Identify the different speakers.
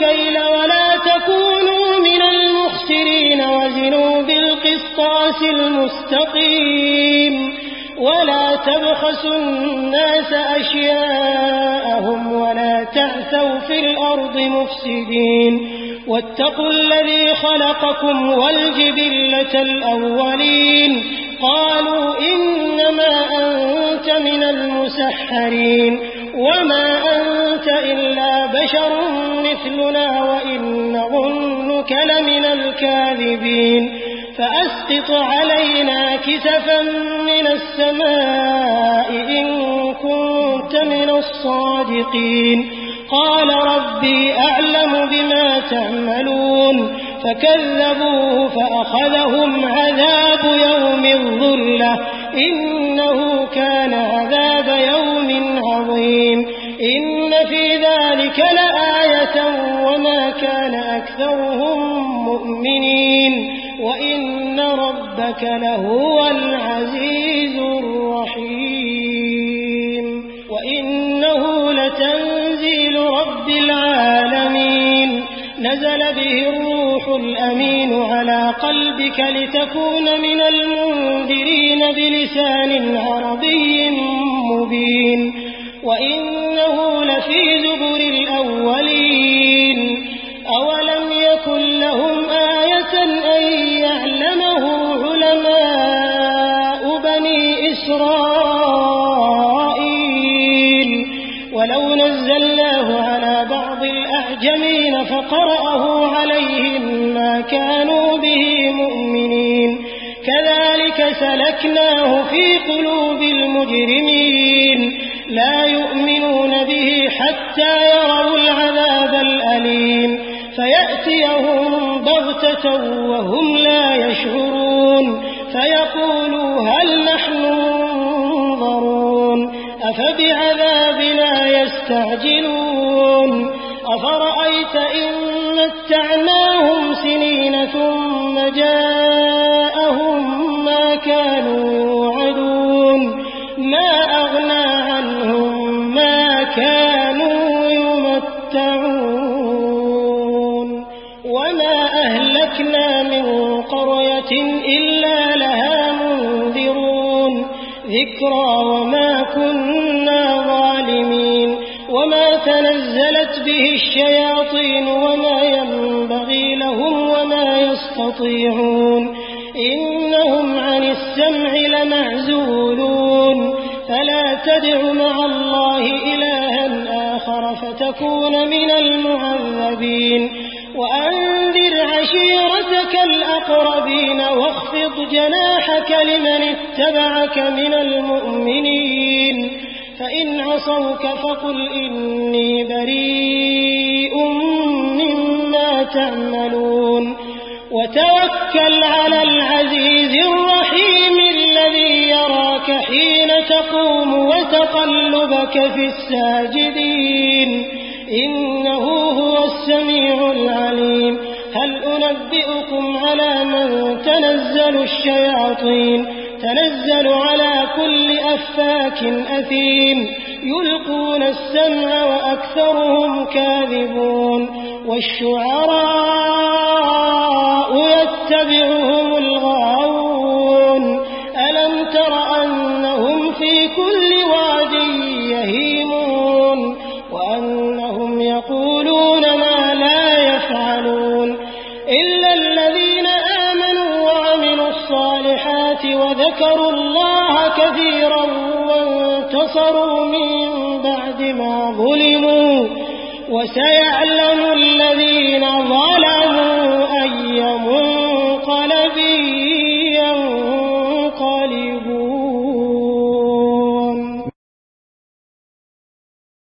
Speaker 1: الكيل ولا تكونوا من المخسرين وزنوا بالقسطاس المستقيم ولا تبخسوا الناس أشياءهم ولا تعثوا في الأرض مفسدين واتقوا الذي خلقكم والجبلة الأولين قالوا إنما أنت من المسحرين وما أنت إلا بشر مثلنا وإن نظنك لمن الكاذبين فأسقط علينا كسفا من السماء إن كنت من الصادقين قال ربي أعلم بما تعملون فكذبوه فأخذهم عذاب يوم الظلة إنه كان عذاب يوم عظيم إن في ذلك لآية وما كان أكثرهم مؤمنين وإن ربك لهو العزيز الرحيم وإنه لتنزيل رب العالمين نزل به الروح الأمين على قلبك لتكون من المنذرين بلسان عربي مبين وإنه لفي زبر الأولين أولم يكن لهم آية أن يعلمه علماء بني إسرائيل ولو نزلناه على بعض الأعجمين فقرأه عليهم ما كانوا به مؤمنين كذلك سلكناه في قلوب المجرمين لا يؤمنون به حتى يروا العذاب الأليم فيأتيهم بغتة وهم لا يشعرون فيقولوا هل نحن منظرون أفبعذابنا يستعجلون أفرأيت إن متعناهم سنين ثم جاءهم ما كانوا يوعدون ما أغنى عنهم ما كانوا يمتعون وما أهلكنا من قرية إلا لها منذرون ذكرى وما كنا ظالمين وما تنزلت به الشياطين وما ينبغي لهم وما يستطيعون إنهم عن السمع لمعزولون فلا تدع مع الله إلها آخر فتكون من المعذبين وأنذر عشيرتك الأقربين واخفض جناحك لمن اتبعك من المؤمنين فإن عصوك فقل إني بريء مما تعملون وتوكل على العزيز الرحيم الذي يراك حين تقوم وتقلبك في الساجدين إنه هو السميع العليم هل أنبئكم على من تنزل الشياطين تنزل على كل أفاك أثيم يلقون السمع وأكثرهم كاذبون والشعراء يتبعهم الغاوون ألم تر أنهم في كل واد يهيمون وأنهم يقولون ما لا يفعلون إلا الذين آمنوا وعملوا الصالحات وذكروا الله كثيرا وانتصروا من بعد ما ظلموا وسيعلم الذين ظلموا